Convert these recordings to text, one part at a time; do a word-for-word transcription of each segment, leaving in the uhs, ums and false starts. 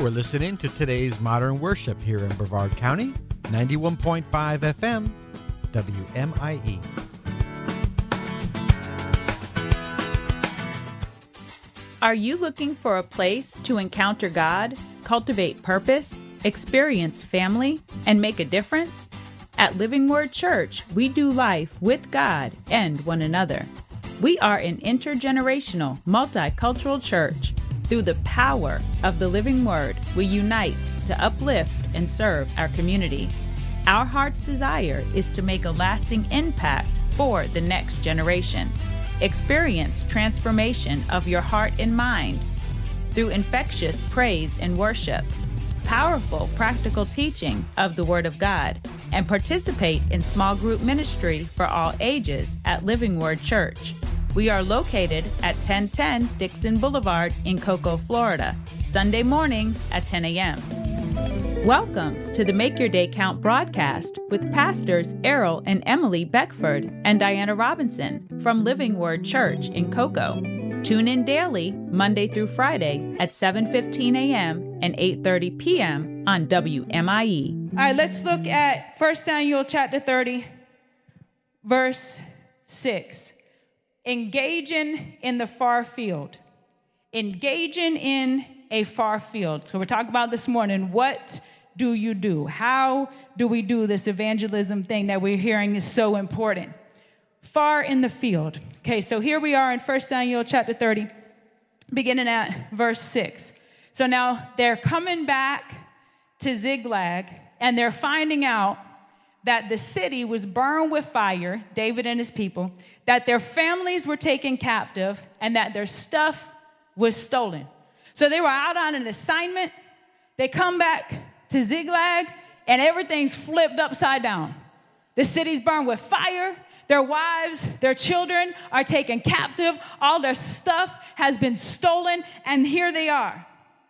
are listening to today's Modern Worship here in Brevard County, ninety-one point five F M, W M I E. Are you looking for a place to encounter God, cultivate purpose, experience family, and make a difference? At Living Word Church, we do life with God and one another. We are an intergenerational, multicultural church. Through the power of the Living Word, we unite to uplift and serve our community. Our heart's desire is to make a lasting impact for the next generation. Experience transformation of your heart and mind through infectious praise and worship, powerful practical teaching of the Word of God, and participate in small group ministry for all ages at Living Word Church. We are located at ten ten Dixon Boulevard in Cocoa, Florida, Sunday mornings at ten a.m. Welcome to the Make Your Day Count broadcast with Pastors Errol and Emily Beckford and Diana Robinson from Living Word Church in Cocoa. Tune in daily, Monday through Friday at seven fifteen a.m. and eight thirty p.m. on W M I E. All right, let's look at First Samuel chapter thirty, verse six. Engaging in the far field. Engaging in a far field. So we're talking about this morning, what do you do? How do we do this evangelism thing that we're hearing is so important? Far in the field. Okay, so here we are in First Samuel chapter thirty, beginning at verse six. So now they're coming back to Ziklag, and they're finding out that the city was burned with fire, David and his people, that their families were taken captive, and that their stuff was stolen. So they were out on an assignment. They come back to Ziklag, and everything's flipped upside down. The city's burned with fire. Their wives, their children are taken captive. All their stuff has been stolen, and here they are.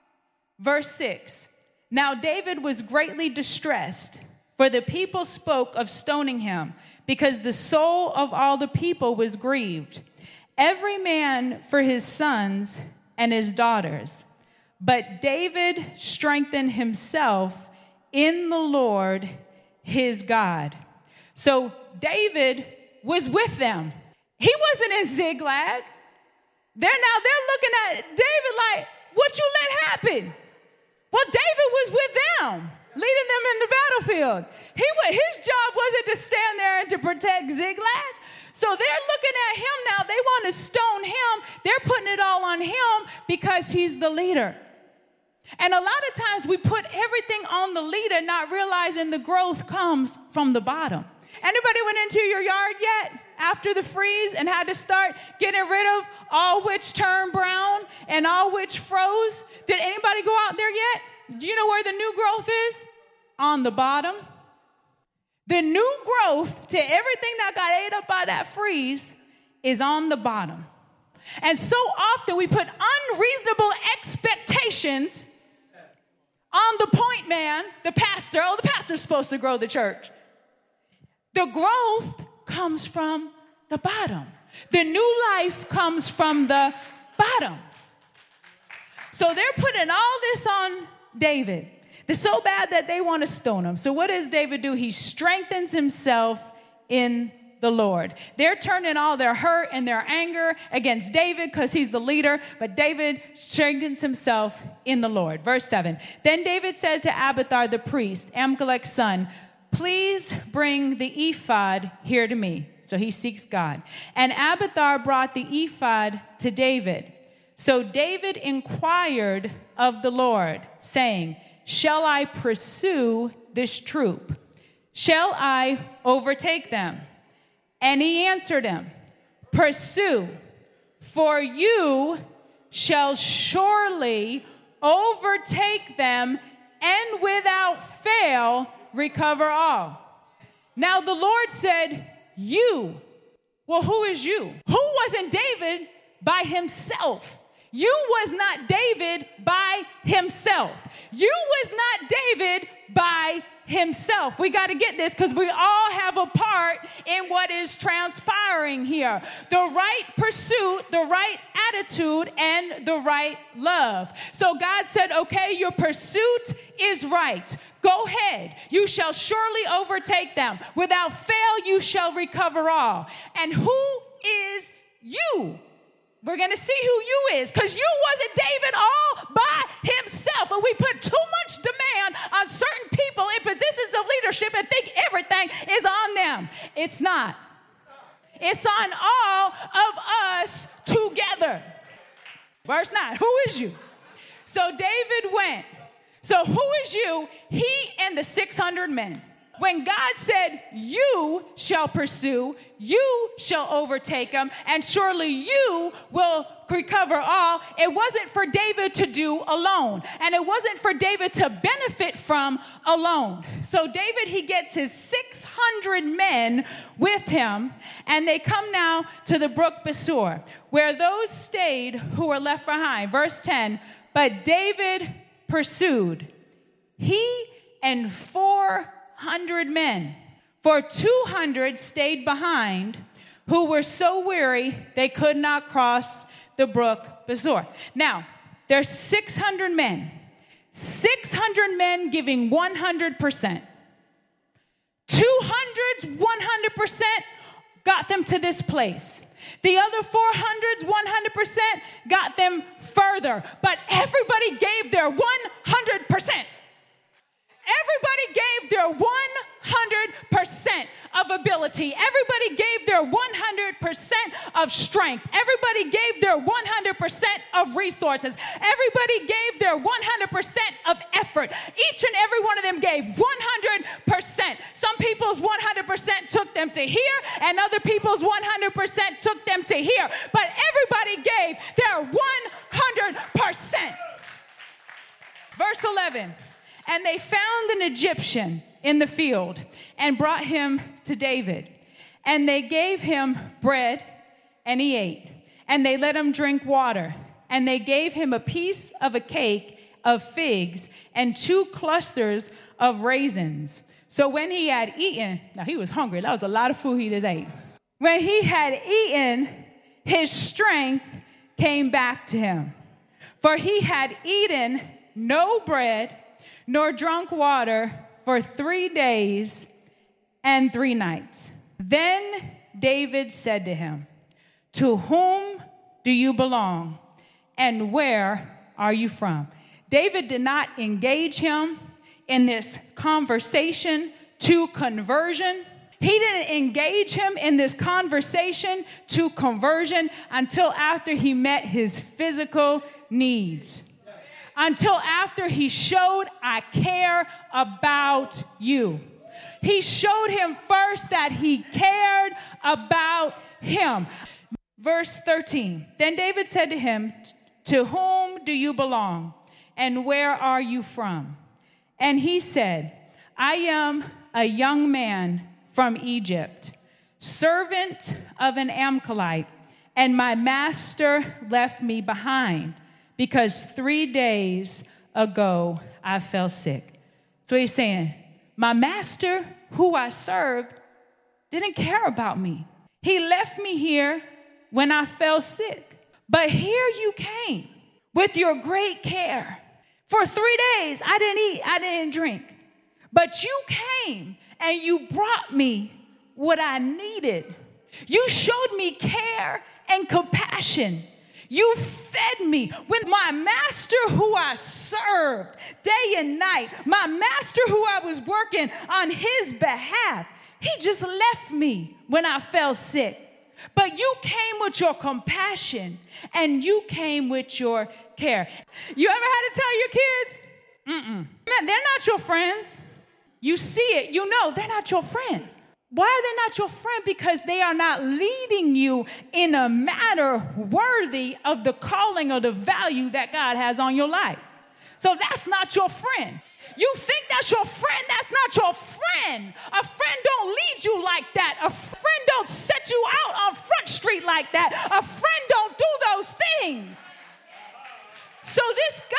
Verse six. Now David was greatly distressed, for the people spoke of stoning him, because the soul of all the people was grieved, every man for his sons and his daughters. But David strengthened himself in the Lord his God. So David was with them. He wasn't in Ziklag. They're now they're looking at David like, what you let happen? Well, David was with them, leading them in the battlefield. He his job wasn't to stand there and to protect Ziklag. So they're looking at him now. They want to stone him. They're putting it all on him because he's the leader. And a lot of times we put everything on the leader, not realizing the growth comes from the bottom. Anybody went into your yard yet after the freeze and had to start getting rid of all which turned brown and all which froze? Did anybody go out there yet? Do you know where the new growth is? On the bottom. The new growth to everything that got ate up by that freeze is on the bottom. And so often we put unreasonable expectations on the point man, the pastor. Oh, the pastor's supposed to grow the church. The growth comes from the bottom. The new life comes from the bottom. So they're putting all this on David. It's so bad that they want to stone him. So what does David do? He strengthens himself in the Lord. They're turning all their hurt and their anger against David because he's the leader, but David strengthens himself in the Lord. Verse seven. Then David said to Abiathar the priest, Amalek's son, please bring the ephod here to me. So he seeks God. And Abiathar brought the ephod to David. So David inquired of the Lord, saying, shall I pursue this troop? Shall I overtake them? And he answered him, pursue, for you shall surely overtake them and without fail recover all. Now the Lord said, you. Well, who is you? Who wasn't David by himself? You was not David by himself. You was not David by himself. We got to get this because we all have a part in what is transpiring here. The right pursuit, the right attitude, and the right love. So God said, okay, your pursuit is right. Go ahead. You shall surely overtake them. Without fail, you shall recover all. And who is you? We're going to see who you is, because you wasn't David all by himself. And we put too much demand on certain people in positions of leadership and think everything is on them. It's not. It's on all of us together. Verse nine, who is you? So David went. So who is you? He and the six hundred men. When God said, you shall pursue, you shall overtake them, and surely you will recover all, it wasn't for David to do alone. And it wasn't for David to benefit from alone. So David, he gets his six hundred men with him, and they come now to the brook Besor, where those stayed who were left behind. Verse ten, but David pursued, he and four hundred men, for two hundred stayed behind, who were so weary they could not cross the brook Besor. Now, there's six hundred men, six hundred men giving one hundred percent. two hundred's one hundred percent got them to this place. The other four hundred's one hundred percent got them further, but everybody gave their one hundred percent. Everybody gave their one hundred percent of ability. Everybody gave their one hundred percent of strength. Everybody gave their one hundred percent of resources. Everybody gave their one hundred percent of effort. Each and every one of them gave one hundred percent. Some people's one hundred percent took them to here, and other people's one hundred percent took them to here. But everybody gave their one hundred percent. Verse eleven. And they found an Egyptian in the field and brought him to David. And they gave him bread, and he ate. And they let him drink water. And they gave him a piece of a cake of figs and two clusters of raisins. So when he had eaten, now he was hungry. That was a lot of food he just ate. When he had eaten, his strength came back to him. For he had eaten no bread, nor drunk water for three days and three nights. Then David said to him, to whom do you belong, and where are you from? David did not engage him in this conversation to conversion. He didn't engage him in this conversation to conversion until after he met his physical needs. Until after he showed, I care about you. He showed him first that he cared about him. Verse thirteen, then David said to him, to whom do you belong, and where are you from? And he said, I am a young man from Egypt, servant of an Amalekite, and my master left me behind, because three days ago I fell sick. So he's saying, my master who I served didn't care about me. He left me here when I fell sick. But here you came with your great care. For three days I didn't eat, I didn't drink. But you came and you brought me what I needed. You showed me care and compassion. You fed me when my master who I served day and night, my master who I was working on his behalf, he just left me when I fell sick. But you came with your compassion and you came with your care. You ever had to tell your kids, mm-mm, man, they're not your friends. You see it, you know, they're not your friends. Why are they not your friend? Because they are not leading you in a manner worthy of the calling or the value that God has on your life. So that's not your friend. You think that's your friend? That's not your friend. A friend don't lead you like that. A friend don't set you out on Front Street like that. A friend don't do those things. So this guy, this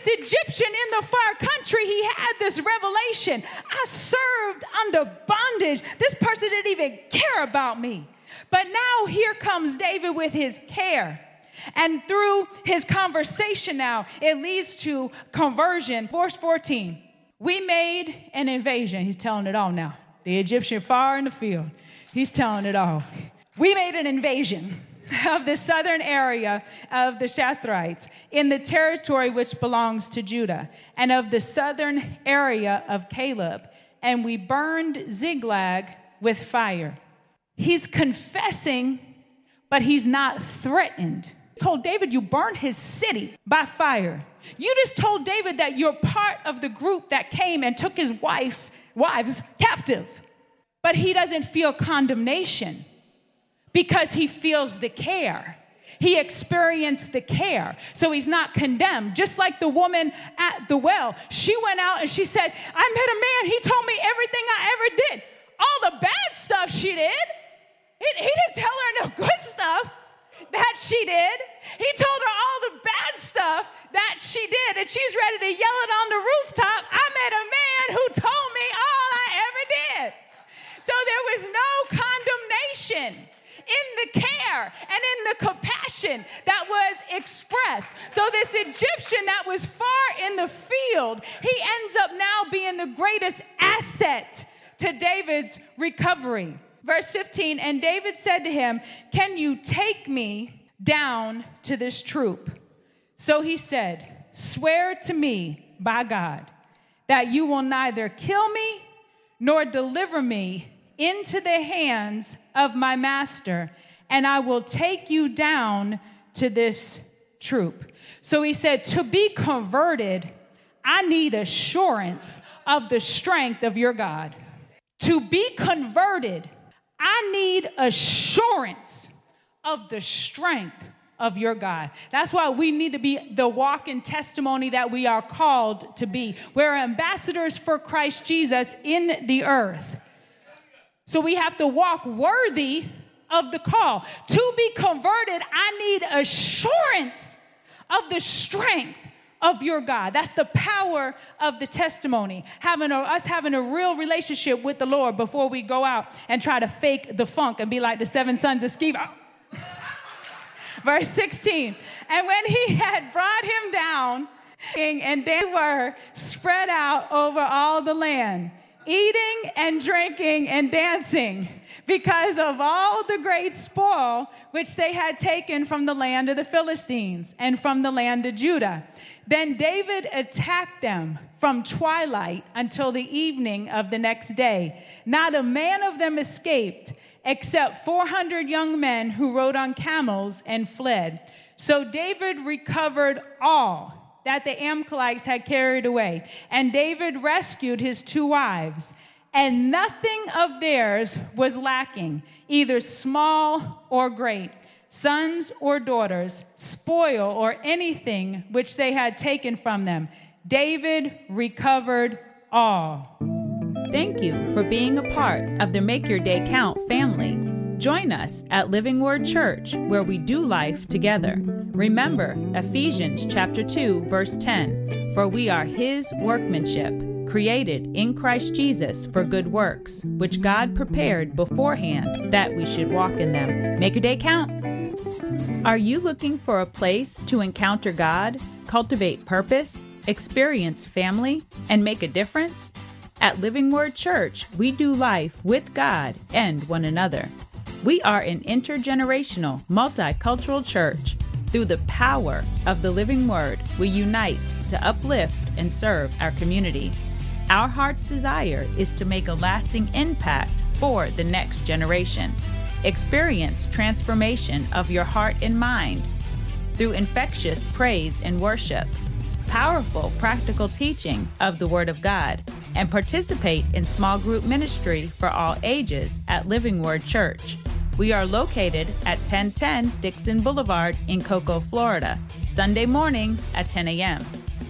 this Egyptian in the far country, he had this revelation. I served under bondage. This person didn't even care about me. But now here comes David with his care. And through his conversation now, it leads to conversion. Verse fourteen, we made an invasion. He's telling it all now. The Egyptian far in the field. He's telling it all. We made an invasion of the southern area of the Shathrites in the territory which belongs to Judah, and of the southern area of Caleb, and we burned Ziklag with fire. He's confessing, but he's not threatened. He told David, you burned his city by fire. You just told David that you're part of the group that came and took his wife, wives captive. But he doesn't feel condemnation because he feels the care. He experienced the care. So he's not condemned. Just like the woman at the well. She went out and she said, I met a man. He told me everything I ever did. All the bad stuff she did. He, he didn't tell her no good stuff that she did. He told her all the bad stuff that she did. And she's ready to yell it on the rooftop. I met a man who told me all I ever did. So there was no condemnation in the care and in the compassion that was expressed. So this Egyptian that was far in the field, he ends up now being the greatest asset to David's recovery. Verse fifteen, and David said to him, can you take me down to this troop? So he said, swear to me by God that you will neither kill me nor deliver me into the hands of my master, and I will take you down to this troop. So he said, to be converted, I need assurance of the strength of your God. To be converted, I need assurance of the strength of your God. That's why we need to be the walking testimony that we are called to be. We're ambassadors for Christ Jesus in the earth. So we have to walk worthy of the call. To be converted, I need assurance of the strength of your God. That's the power of the testimony. Having a, us having a real relationship with the Lord before we go out and try to fake the funk and be like the seven sons of Sceva. Verse sixteen, and when he had brought him down, and they were spread out over all the land, eating and drinking and dancing because of all the great spoil which they had taken from the land of the Philistines and from the land of Judah. Then David attacked them from twilight until the evening of the next day. Not a man of them escaped, except four hundred young men who rode on camels and fled. So David recovered all that the Amalekites had carried away. And David rescued his two wives, and nothing of theirs was lacking, either small or great, sons or daughters, spoil or anything which they had taken from them. David recovered all. Thank you for being a part of the Make Your Day Count family. Join us at Living Word Church, where we do life together. Remember Ephesians chapter two, verse ten, for we are his workmanship, created in Christ Jesus for good works, which God prepared beforehand that we should walk in them. Make your day count. Are you looking for a place to encounter God, cultivate purpose, experience family, and make a difference? At Living Word Church, we do life with God and one another. We are an intergenerational, multicultural church. Through the power of the living word, we unite to uplift and serve our community. Our heart's desire is to make a lasting impact for the next generation. Experience transformation of your heart and mind through infectious praise and worship, powerful practical teaching of the Word of God, and participate in small group ministry for all ages at Living Word Church. We are located at ten ten Dixon Boulevard in Cocoa, Florida, Sunday mornings at ten a.m.